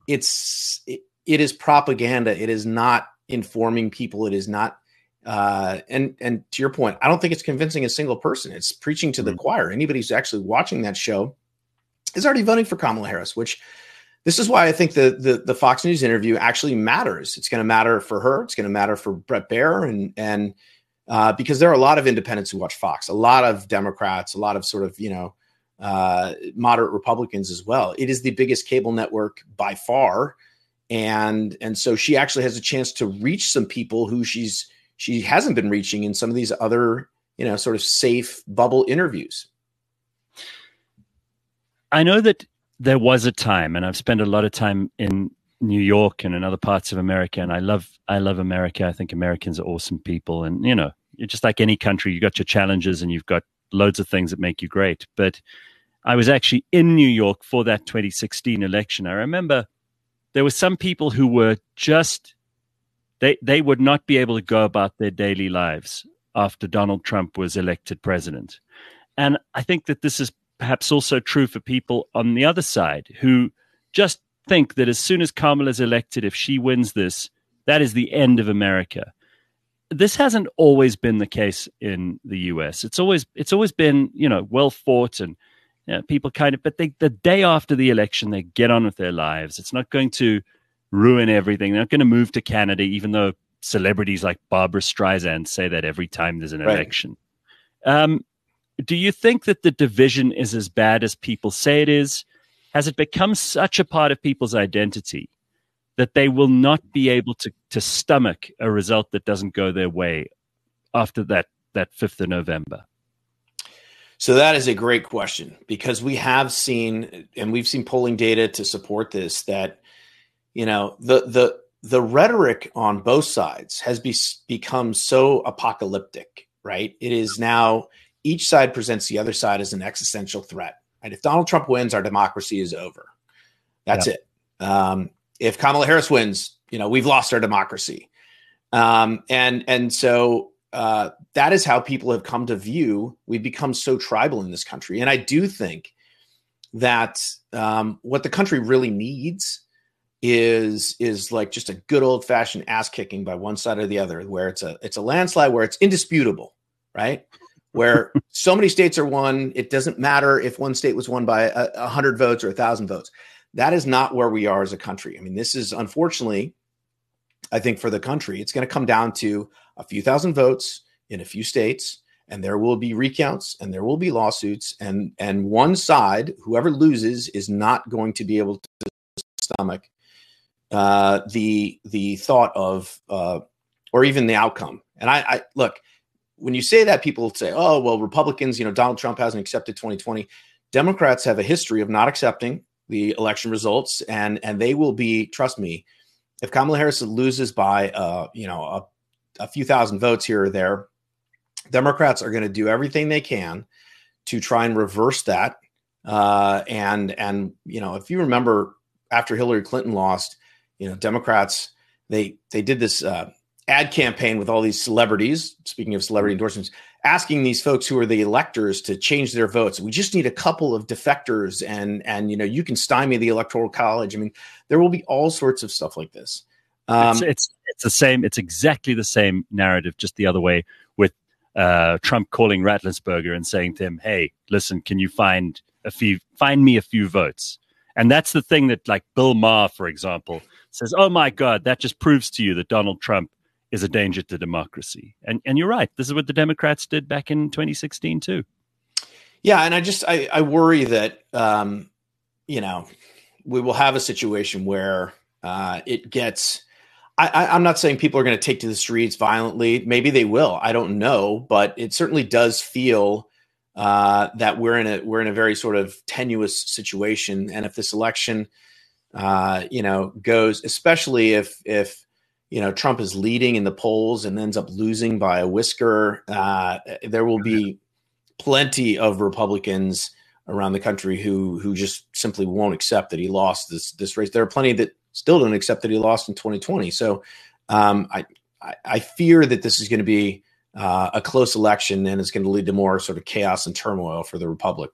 is propaganda. It is not informing people. It is not, and to your point, I don't think it's convincing a single person. It's preaching to the choir. Anybody who's actually watching that show is already voting for Kamala Harris, which this is why I think the Fox News interview actually matters. It's going to matter for her. It's going to matter for Bret Baier, and because there are a lot of independents who watch Fox, a lot of Democrats, a lot of sort of moderate Republicans as well. It is the biggest cable network by far, and so she actually has a chance to reach some people who she hasn't been reaching in some of these other sort of safe bubble interviews. I know that there was a time, and I've spent a lot of time in New York and in other parts of America, and I love America. I think Americans are awesome people, and you're just like any country. You got your challenges, and you've got loads of things that make you great. But I was actually in New York for that 2016 election. I remember there were some people who were just they would not be able to go about their daily lives after Donald Trump was elected president, and I think that this is perhaps also true for people on the other side who just think that as soon as Kamala is elected, if she wins this, that is the end of America. This hasn't always been the case in the U.S. It's always been, well fought and people but the day after the election, they get on with their lives. It's not going to ruin everything. They're not going to move to Canada, even though celebrities like Barbara Streisand say that every time there's an election. Do you think that the division is as bad as people say it is? Has it become such a part of people's identity that they will not be able to stomach a result that doesn't go their way after that 5th of November? So that is a great question, because we have seen, and we've seen polling data to support this, that, the rhetoric on both sides has become so apocalyptic, right? It is now, each side presents the other side as an existential threat. Right? If Donald Trump wins, our democracy is over. That's it. If Kamala Harris wins, we've lost our democracy. And so that is how people have come to view. We've become so tribal in this country. And I do think that what the country really needs is like just a good old fashioned ass kicking by one side or the other, where it's a landslide, where it's indisputable, right? Where so many states are won. It doesn't matter if one state was won by 100 votes or 1,000 votes. That is not where we are as a country. I mean, this is, unfortunately, I think for the country, it's going to come down to a few thousand votes in a few states. and there will be recounts and there will be lawsuits, and one side, whoever loses, is not going to be able to stomach the thought of or even the outcome. And I look, when you say that, people say, oh, well, Republicans, Donald Trump hasn't accepted 2020. Democrats have a history of not accepting the election results, and they will be, trust me, if Kamala Harris loses by a few thousand votes here or there, Democrats are going to do everything they can to try and reverse that. And if you remember, after Hillary Clinton lost, Democrats, they did this ad campaign with all these celebrities, speaking of celebrity endorsements, asking these folks who are the electors to change their votes. We just need a couple of defectors, and you can stymie the Electoral College. I mean, there will be all sorts of stuff like this. It's the same. It's exactly the same narrative, just the other way, with Trump calling Rattlisberger and saying to him, "Hey, listen, can you find me a few votes?" And that's the thing that, like, Bill Maher, for example, says, "Oh my God, that just proves to you that Donald Trump is a danger to democracy." And you're right. This is what the Democrats did back in 2016 too. Yeah, and I worry that we will have a situation where it gets. I'm not saying people are going to take to the streets violently. Maybe they will. I don't know, but it certainly does feel that we're in a very sort of tenuous situation. And if this election, goes, especially if Trump is leading in the polls and ends up losing by a whisker, there will be plenty of Republicans around the country who just simply won't accept that he lost this race. There are plenty that still don't accept that he lost in 2020. So I fear that this is going to be a close election, and it's going to lead to more sort of chaos and turmoil for the Republic.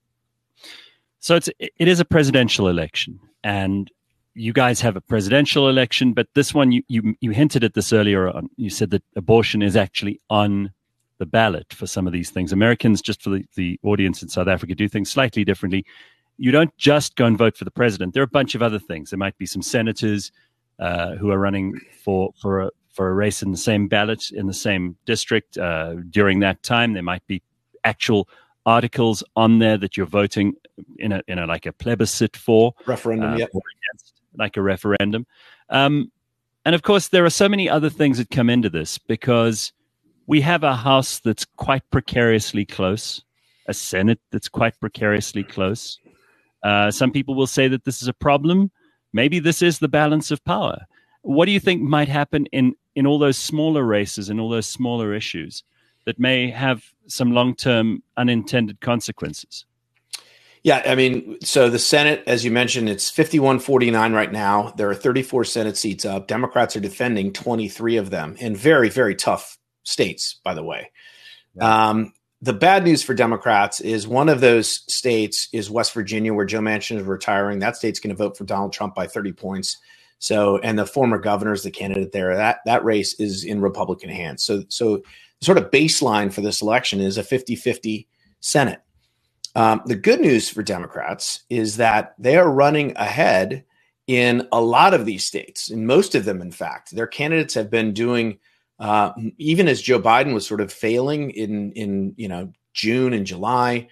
So it is a presidential election, and you guys have a presidential election, but this one, you hinted at this earlier on. You said that abortion is actually on the ballot for some of these things. Americans, just for the audience in South Africa, do things slightly differently. You don't just go and vote for the president. There are a bunch of other things. There might be some senators who are running for a race in the same ballot in the same district during that time. There might be actual articles on there that you're voting in a like a plebiscite for referendum, or against, like a referendum. And of course, there are so many other things that come into this, because we have a House that's quite precariously close, a Senate that's quite precariously close. Some people will say that this is a problem. Maybe this is the balance of power. What do you think might happen in all those smaller races and all those smaller issues that may have some long-term unintended consequences? Yeah, I mean, so the Senate, as you mentioned, it's 51-49 right now. There are 34 Senate seats up. Democrats are defending 23 of them in very, very tough states, by the way. Yeah. The bad news for Democrats is one of those states is West Virginia, where Joe Manchin is retiring. That state's going to vote for Donald Trump by 30 points. So, and the former governor is the candidate there. That race is in Republican hands. So the sort of baseline for this election is a 50-50 Senate. The good news for Democrats is that they are running ahead in a lot of these states, in most of them, in fact. Their candidates have been doing, even as Joe Biden was sort of failing in June and July,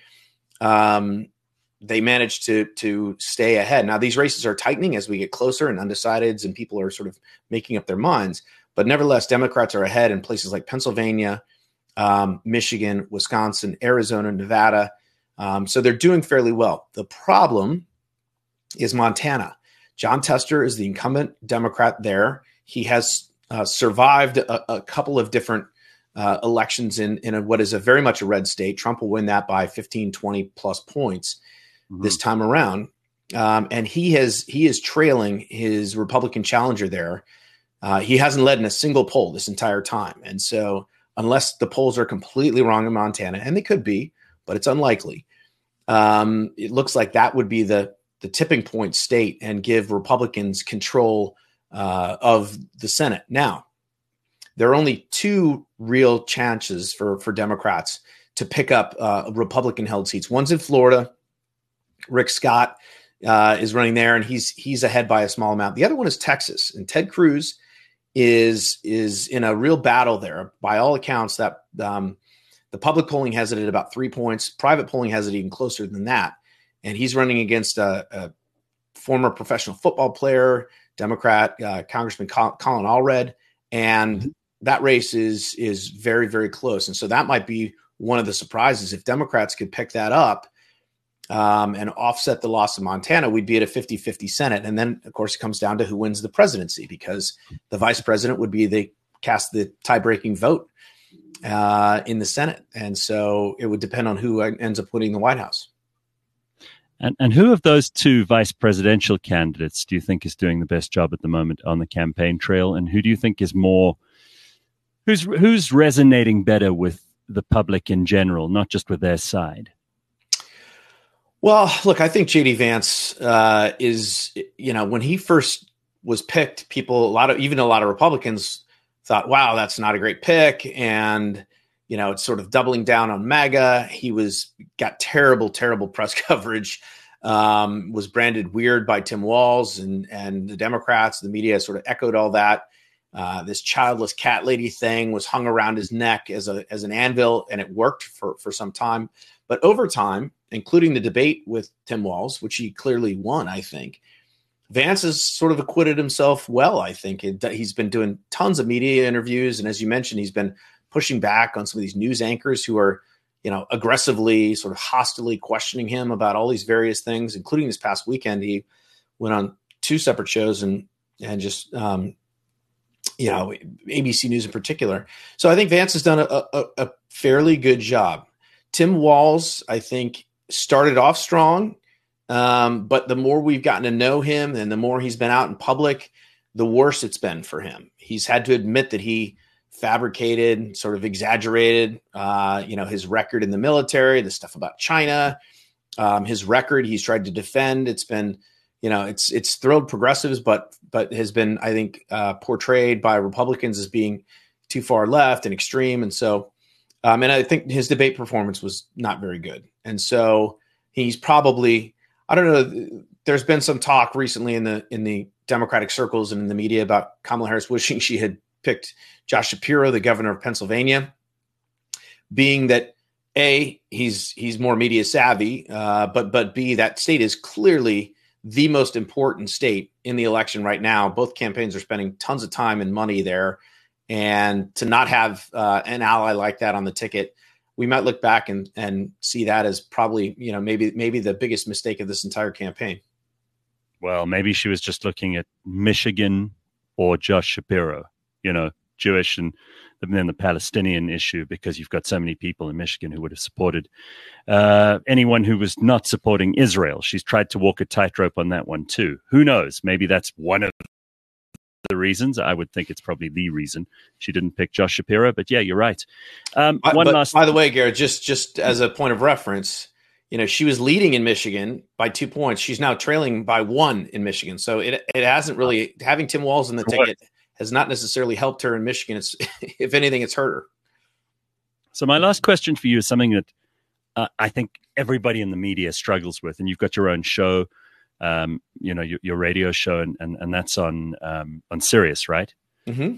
they managed to stay ahead. Now, these races are tightening as we get closer, and undecideds and people are sort of making up their minds. But nevertheless, Democrats are ahead in places like Pennsylvania, Michigan, Wisconsin, Arizona, Nevada. So they're doing fairly well. The problem is Montana. John Tester is the incumbent Democrat there. He has survived a couple of different elections in what is a very much a red state. Trump will win that by 15, 20 plus points this time around. And he is trailing his Republican challenger there. He hasn't led in a single poll this entire time. And so unless the polls are completely wrong in Montana, and they could be, but it's unlikely, it looks like that would be the tipping point state and give Republicans control of the Senate. Now, there are only two real chances for Democrats to pick up Republican-held seats. One's in Florida. Rick Scott is running there, and he's ahead by a small amount. The other one is Texas, and Ted Cruz is in a real battle there. By all accounts, that The public polling has it at about 3 points. Private polling has it even closer than that. And he's running against a former professional football player, Democrat, Congressman Colin Allred. And that race is very, very close. And so that might be one of the surprises. If Democrats could pick that up and offset the loss of Montana, we'd be at a 50-50 Senate. And then, of course, it comes down to who wins the presidency, because the vice president would be cast the tie-breaking vote in the Senate. And so it would depend on who ends up winning the White House. And who of those two vice presidential candidates do you think is doing the best job at the moment on the campaign trail? And who do you think is who's resonating better with the public in general, not just with their side? Well, look, I think J.D. Vance is, when he first was picked, even a lot of Republicans thought, wow, that's not a great pick. And, it's sort of doubling down on MAGA. He got terrible, terrible press coverage, was branded weird by Tim Walz and the Democrats. The media sort of echoed all that. This childless cat lady thing was hung around his neck as an anvil, and it worked for some time. But over time, including the debate with Tim Walz, which he clearly won, I think, Vance has sort of acquitted himself well, I think. He's been doing tons of media interviews. And as you mentioned, he's been pushing back on some of these news anchors who are, aggressively, sort of hostilely questioning him about all these various things, including this past weekend. He went on 2 separate shows and just, ABC News in particular. So I think Vance has done a fairly good job. Tim Walz, I think, started off strong, but the more we've gotten to know him and the more he's been out in public, the worse it's been for him. He's had to admit that he fabricated, sort of exaggerated, his record in the military, the stuff about China, his record he's tried to defend. It's been, it's thrilled progressives, but has been, I think, portrayed by Republicans as being too far left and extreme. And so, and I think his debate performance was not very good. And so he's probably, I don't know, there's been some talk recently in the Democratic circles and in the media about Kamala Harris wishing she had picked Josh Shapiro, the governor of Pennsylvania, being that A, he's more media savvy, but B, that state is clearly the most important state in the election right now. Both campaigns are spending tons of time and money there. And to not have an ally like that on the ticket, we might look back and see that as probably, maybe the biggest mistake of this entire campaign. Well, maybe she was just looking at Michigan or Josh Shapiro, Jewish and then the Palestinian issue, because you've got so many people in Michigan who would have supported anyone who was not supporting Israel. She's tried to walk a tightrope on that one too. Who knows? Maybe that's one of the reasons. I would think it's probably the reason she didn't pick Josh Shapiro. But yeah, you're right. By the way, Garrett, just as a point of reference, she was leading in Michigan by 2 points. She's now trailing by 1 in Michigan. So it hasn't really, having Tim Walz in the ticket has not necessarily helped her in Michigan. It's, if anything, it's hurt her. So my last question for you is something that I think everybody in the media struggles with, and you've got your own show, your radio show, and that's on Sirius, right? Mm-hmm.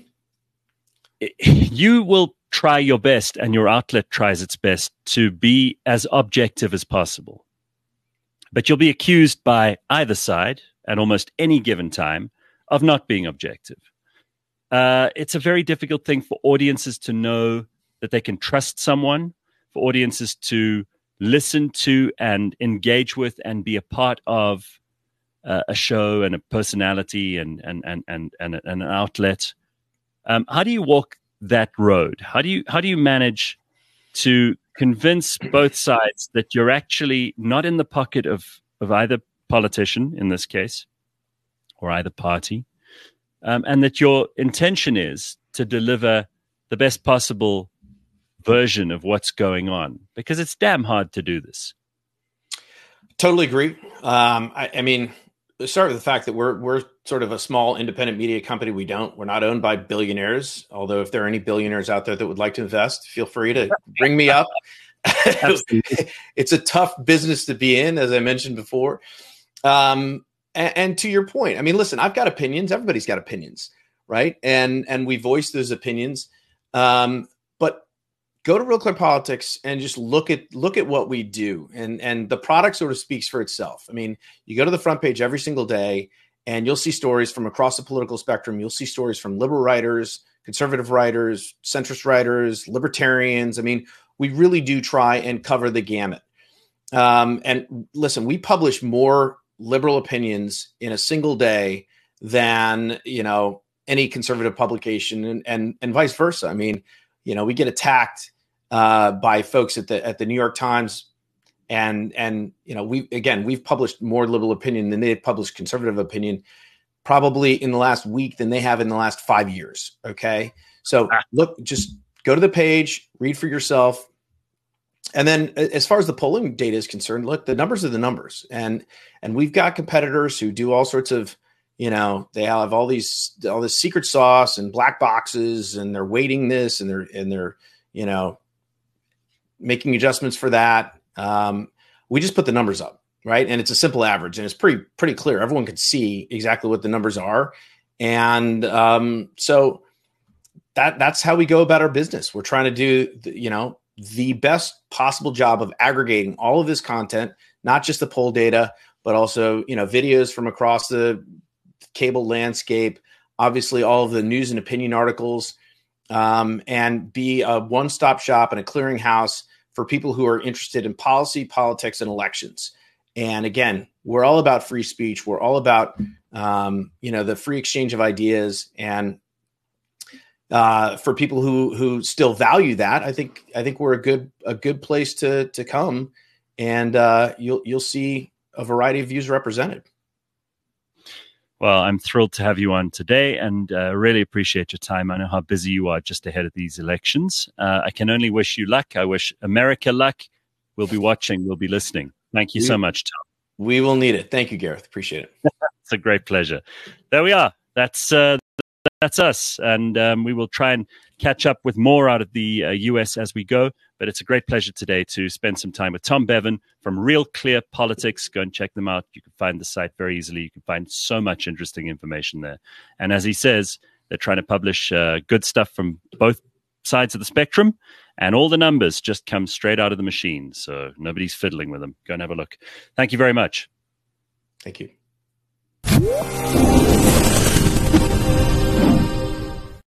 You will try your best, and your outlet tries its best to be as objective as possible. But you'll be accused by either side at almost any given time of not being objective. It's a very difficult thing for audiences to know that they can trust someone, for audiences to listen to and engage with and be a part of a show and a personality and an outlet. How do you walk that road? How do you manage to convince both sides that you're actually not in the pocket of either politician in this case or either party, and that your intention is to deliver the best possible version of what's going on? Because it's damn hard to do this. Totally agree. I mean, start with the fact that we're sort of a small independent media company. We're not owned by billionaires. Although if there are any billionaires out there that would like to invest, feel free to bring me up. It's a tough business to be in, as I mentioned before. And to your point, I mean, listen, I've got opinions. Everybody's got opinions, right? And we voice those opinions. But go to Real Clear Politics and just look at what we do, and the product sort of speaks for itself. I mean, you go to the front page every single day, and you'll see stories from across the political spectrum. You'll see stories from liberal writers, conservative writers, centrist writers, libertarians. I mean, we really do try and cover the gamut. And listen, we publish more liberal opinions in a single day than, any conservative publication, and vice versa. I mean, we get attacked by folks at the New York Times, and we've published more liberal opinion than they've published conservative opinion, probably in the last week than they have in the last 5 years. Okay, so look, just go to the page, read for yourself. And then as far as the polling data is concerned, look, the numbers are the numbers. And we've got competitors who do all sorts of, they have all this secret sauce and black boxes, and they're weighting this, and they're making adjustments for that. We just put the numbers up, right? And it's a simple average, and it's pretty clear. Everyone can see exactly what the numbers are. And so that's how we go about our business. We're trying to do, the best possible job of aggregating all of this content, not just the poll data, but also, videos from across the cable landscape, obviously all of the news and opinion articles, and be a one-stop shop and a clearinghouse for people who are interested in policy, politics, and elections. And again, we're all about free speech. We're all about, the free exchange of ideas. And for people who still value that, I think we're a good place to come, and you'll see a variety of views represented. Well, I'm thrilled to have you on today, and really appreciate your time. I know how busy you are just ahead of these elections. I can only wish you luck. I wish America luck. We'll be watching. We'll be listening. Thank you so much, Tom. We will need it. Thank you, Gareth. Appreciate it. It's a great pleasure. There we are. That's us. And we will try and catch up with more out of the US as we go. But it's a great pleasure today to spend some time with Tom Bevan from Real Clear Politics. Go and check them out. You can find the site very easily. You can find so much interesting information there. And as he says, they're trying to publish good stuff from both sides of the spectrum. And all the numbers just come straight out of the machine. So nobody's fiddling with them. Go and have a look. Thank you very much. Thank you.